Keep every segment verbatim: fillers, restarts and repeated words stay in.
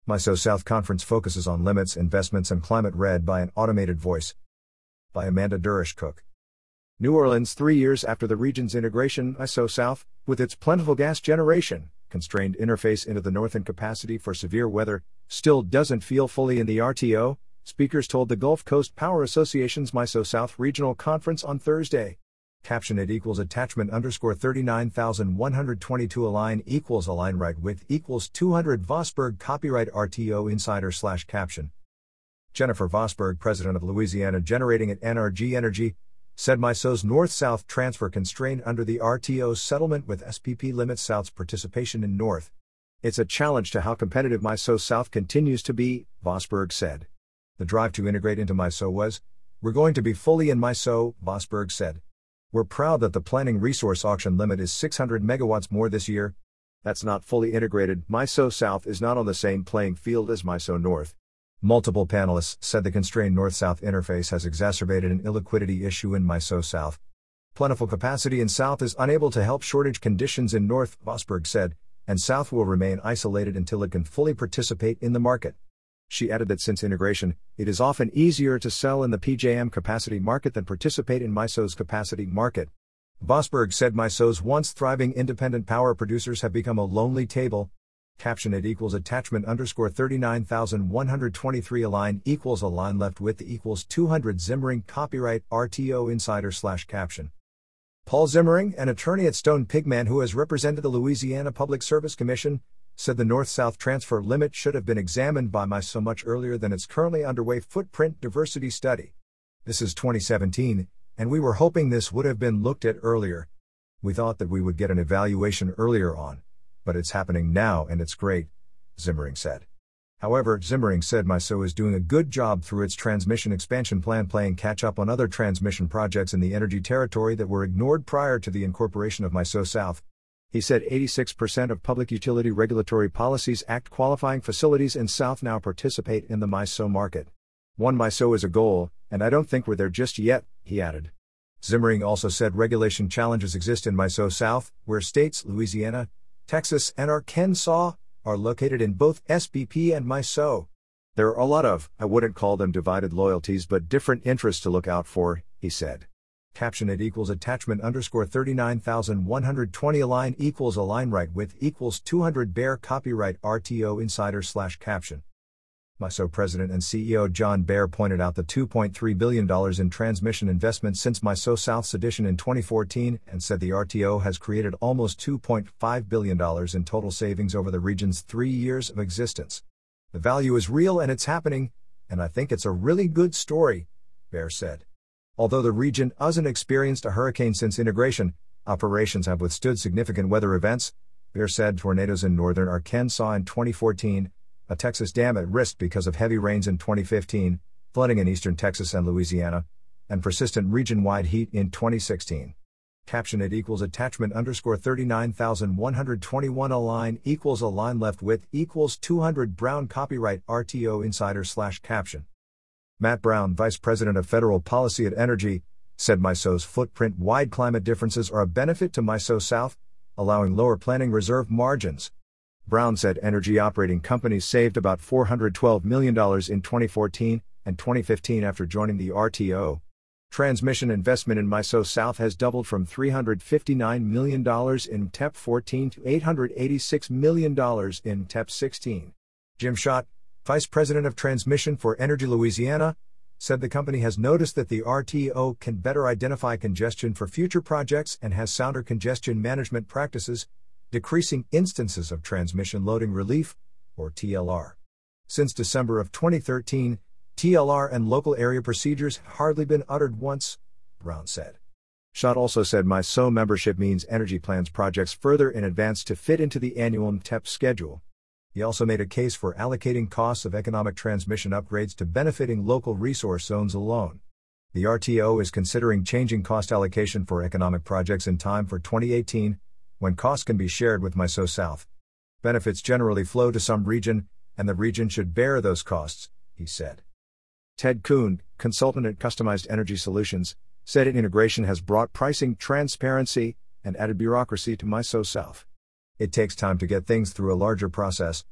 MISO South Conference focuses on limits, investments and climate, read by an automated voice. By Amanda Durish-Cook. New Orleans, three years after the region's integration, MISO South, with its plentiful gas generation, constrained interface into the north and capacity for severe weather, still doesn't feel fully in the R T O, speakers told the Gulf Coast Power Association's MISO South Regional Conference on Thursday. Caption it equals attachment underscore thirty-nine thousand one hundred twenty-two align equals align right with equals two hundred Vosburgh copyright R T O insider slash caption. Jennifer Vosburgh, president of Louisiana Generating at N R G Energy, said MISO's North-South transfer constrained under the R T O's settlement with S P P limits South's participation in North. It's a challenge to how competitive MISO South continues to be, Vosburgh said. The drive to integrate into MISO was, we're going to be fully in MISO, Vosburgh said. We're proud that the planning resource auction limit is six hundred megawatts more this year. That's not fully integrated. MISO South is not on the same playing field as MISO North. Multiple panelists said the constrained North-South interface has exacerbated an illiquidity issue in MISO South. Plentiful capacity in South is unable to help shortage conditions in North, Vosburgh said, and South will remain isolated until it can fully participate in the market. She added that since integration, it is often easier to sell in the P J M capacity market than participate in MISO's capacity market. Vosburgh said MISO's once thriving independent power producers have become a lonely table. Caption it equals attachment underscore thirty-nine thousand one hundred twenty-three align equals align left width equals two hundred Zimmering copyright R T O insider slash caption. Paul Zimmering, an attorney at Stone Pigman who has represented the Louisiana Public Service Commission, said the North-South transfer limit should have been examined by MISO much earlier than its currently underway footprint diversity study. This is twenty seventeen, and we were hoping this would have been looked at earlier. We thought that we would get an evaluation earlier on. But it's happening now and it's great, Zimmering said. However, Zimmering said MISO is doing a good job through its transmission expansion plan playing catch-up on other transmission projects in the energy territory that were ignored prior to the incorporation of MISO South. He said eighty-six percent of Public Utility Regulatory Policies Act qualifying facilities in South now participate in the MISO market. One MISO is a goal, and I don't think we're there just yet, he added. Zimmering also said regulation challenges exist in MISO South, where states, Louisiana, Texas, and Arkansas, are located in both S P P and MISO. There are a lot of, I wouldn't call them divided loyalties but different interests to look out for, he said. Caption it equals attachment underscore thirty-nine thousand one hundred twenty align equals align right with equals two hundred Bear copyright R T O insider slash caption. MISO President and C E O John Bear pointed out the two point three billion dollars in transmission investment since MISO South's addition in twenty fourteen and said the R T O has created almost two point five billion dollars in total savings over the region's three years of existence. The value is real and it's happening, and I think it's a really good story, Bear said. Although the region hasn't experienced a hurricane since integration, operations have withstood significant weather events, Bear said. Tornadoes in northern Arkansas in twenty fourteen, a Texas dam at risk because of heavy rains in twenty fifteen, flooding in eastern Texas and Louisiana, and persistent region-wide heat in twenty sixteen. Caption it equals attachment underscore thirty-nine thousand one hundred twenty-one align equals align left width equals two hundred Brown copyright R T O insider slash caption. Matt Brown, Vice President of Federal Policy at Energy, said MISO's footprint-wide climate differences are a benefit to MISO South, allowing lower planning reserve margins. Brown said energy operating companies saved about four hundred twelve million dollars in twenty fourteen and twenty fifteen after joining the R T O. Transmission investment in MISO South has doubled from three hundred fifty-nine million dollars in T E P fourteen to eight hundred eighty-six million dollars in T E P sixteen. Jim Schott, Vice President of Transmission for Energy Louisiana, said the company has noticed that the R T O can better identify congestion for future projects and has sounder congestion management practices, decreasing instances of transmission loading relief, or T L R. Since December of twenty thirteen, T L R and local area procedures have hardly been uttered once, Brown said. Schott also said MISO membership means energy plans projects further in advance to fit into the annual T E P schedule. He also made a case for allocating costs of economic transmission upgrades to benefiting local resource zones alone. The R T O is considering changing cost allocation for economic projects in time for twenty eighteen, when costs can be shared with MISO South. Benefits generally flow to some region, and the region should bear those costs, he said. Ted Kuhn, consultant at Customized Energy Solutions, said integration has brought pricing transparency and added bureaucracy to MISO South. It takes time to get things through a larger process.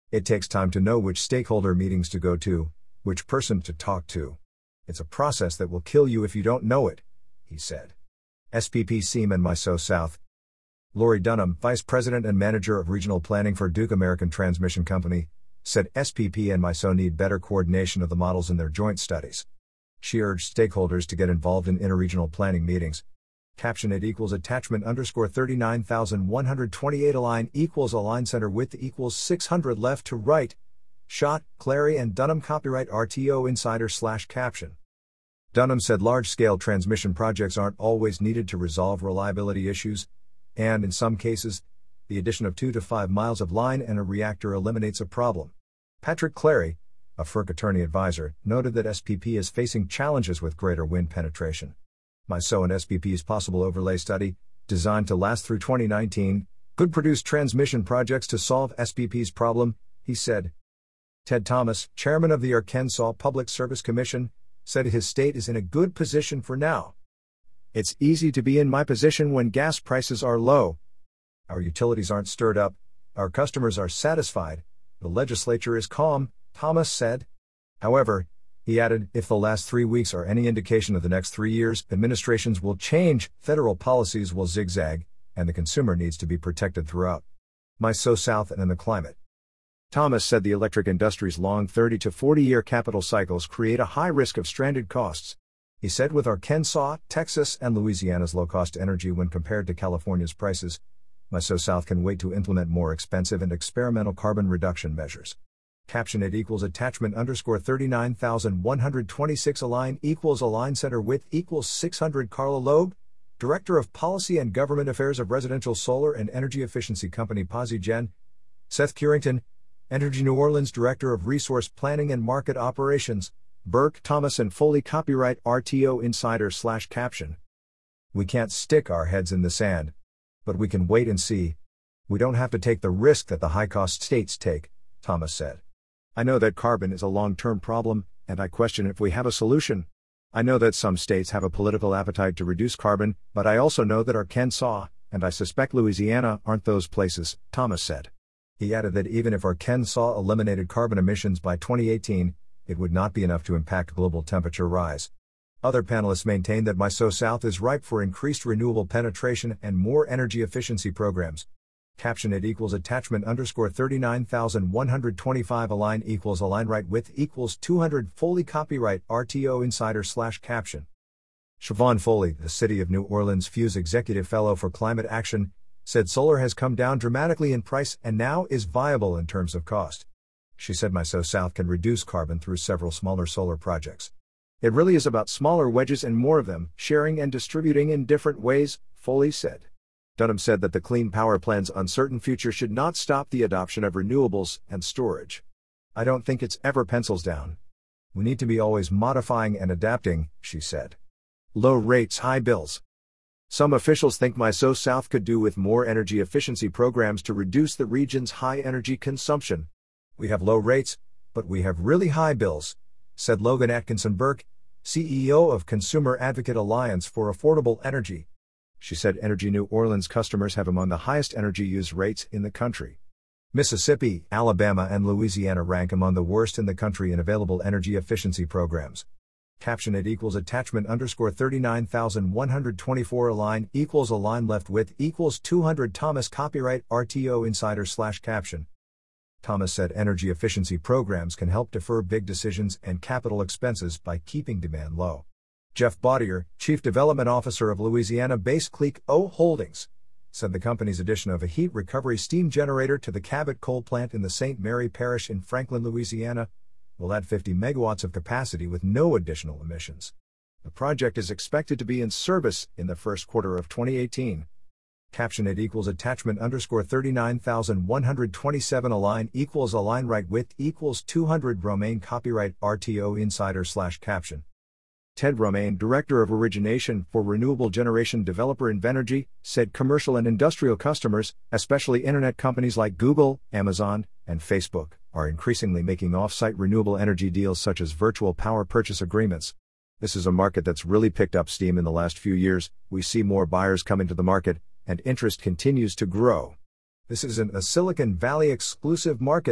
It takes time to know which stakeholder meetings to go to, which person to talk to. It's a process that will kill you if you don't know it, he said. S P P C M and MISO South. Lori Dunham, Vice President and Manager of Regional Planning for Duke American Transmission Company, said S P P and MISO need better coordination of the models in their joint studies. She urged stakeholders to get involved in interregional planning meetings. Caption it equals attachment underscore thirty-nine thousand one hundred twenty-eight align equals align center width equals six hundred left to right. Shot, Clary and Dunham copyright R T O insider slash caption. Dunham said large-scale transmission projects aren't always needed to resolve reliability issues, and in some cases, the addition of two to five miles of line and a reactor eliminates a problem. Patrick Clary, a F E R C attorney advisor, noted that S P P is facing challenges with greater wind penetration. MISO and S P P's possible overlay study, designed to last through twenty nineteen, could produce transmission projects to solve S P P's problem, he said. Ted Thomas, chairman of the Arkansas Public Service Commission, said his state is in a good position for now. It's easy to be in my position when gas prices are low. Our utilities aren't stirred up, our customers are satisfied, the legislature is calm, Thomas said. However, he added, if the last three weeks are any indication of the next three years, administrations will change, federal policies will zigzag, and the consumer needs to be protected throughout. MISO South and in the climate. Thomas said the electric industry's long thirty to forty year capital cycles create a high risk of stranded costs. He said with Arkansas, Texas, and Louisiana's low-cost energy when compared to California's prices, MISO South can wait to implement more expensive and experimental carbon reduction measures. Caption it equals attachment underscore thirty-nine thousand one hundred twenty-six align equals align center width equals six hundred Carla Loeb, Director of Policy and Government Affairs of Residential Solar and Energy Efficiency Company PosiGen. Seth Curington, Energy New Orleans Director of Resource Planning and Market Operations, Burke, Thomas and Foley copyright R T O insider slash caption. We can't stick our heads in the sand. But we can wait and see. We don't have to take the risk that the high-cost states take, Thomas said. I know that carbon is a long-term problem, and I question if we have a solution. I know that some states have a political appetite to reduce carbon, but I also know that Arkansas, and I suspect Louisiana, aren't those places, Thomas said. He added that even if Arkansas eliminated carbon emissions by twenty eighteen, it would not be enough to impact global temperature rise. Other panelists maintain that MISO South is ripe for increased renewable penetration and more energy efficiency programs. Caption it equals attachment underscore thirty-nine thousand one hundred twenty-five align equals align right width equals two hundred Foley copyright R T O insider slash caption. Siobhan Foley, the City of New Orleans Fuse Executive Fellow for Climate Action, said solar has come down dramatically in price and now is viable in terms of cost. She said MISO South can reduce carbon through several smaller solar projects. It really is about smaller wedges and more of them, sharing and distributing in different ways, Foley said. Dunham said that the Clean Power Plan's uncertain future should not stop the adoption of renewables and storage. I don't think it's ever pencils down. We need to be always modifying and adapting, she said. Low rates, high bills. Some officials think MISO South could do with more energy efficiency programs to reduce the region's high energy consumption. We have low rates, but we have really high bills, said Logan Atkinson Burke, C E O of Consumer Advocate Alliance for Affordable Energy. She said Energy New Orleans customers have among the highest energy use rates in the country. Mississippi, Alabama, and Louisiana rank among the worst in the country in available energy efficiency programs. Caption it equals attachment underscore thirty-nine thousand one hundred twenty-four align equals align left width equals two hundred Thomas copyright R T O insider slash caption. Thomas said energy efficiency programs can help defer big decisions and capital expenses by keeping demand low. Jeff Baudier, Chief Development Officer of Louisiana-based Cleek O Holdings, said the company's addition of a heat recovery steam generator to the Cabot coal plant in the Saint Mary Parish in Franklin, Louisiana, will add fifty megawatts of capacity with no additional emissions. The project is expected to be in service in the first quarter of twenty eighteen. Caption it equals attachment underscore thirty-nine thousand one hundred twenty-seven align equals align right width equals two hundred Romaine copyright R T O insider slash caption. Ted Romaine, Director of Origination for Renewable Generation Developer Invenergy, said commercial and industrial customers, especially internet companies like Google, Amazon, and Facebook, are increasingly making off-site renewable energy deals such as virtual power purchase agreements. This is a market that's really picked up steam in the last few years. We see more buyers coming to the market, and interest continues to grow. This isn't a Silicon Valley exclusive market,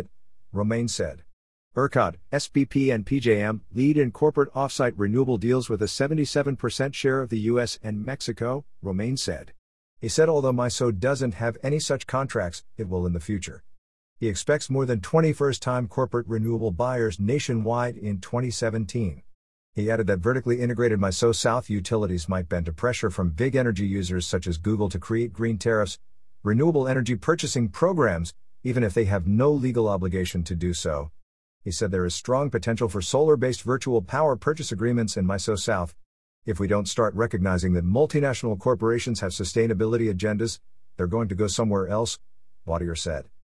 Romain said. ERCOT, S P P and P J M lead in corporate offsite renewable deals with a seventy-seven percent share of the U S and Mexico, Romain said. He said although MISO doesn't have any such contracts, it will in the future. He expects more than twenty first-time corporate renewable buyers nationwide in twenty seventeen. He added that vertically integrated MISO South utilities might bend to pressure from big energy users such as Google to create green tariffs, renewable energy purchasing programs, even if they have no legal obligation to do so. He said there is strong potential for solar-based virtual power purchase agreements in MISO South. If we don't start recognizing that multinational corporations have sustainability agendas, they're going to go somewhere else, Wautier said.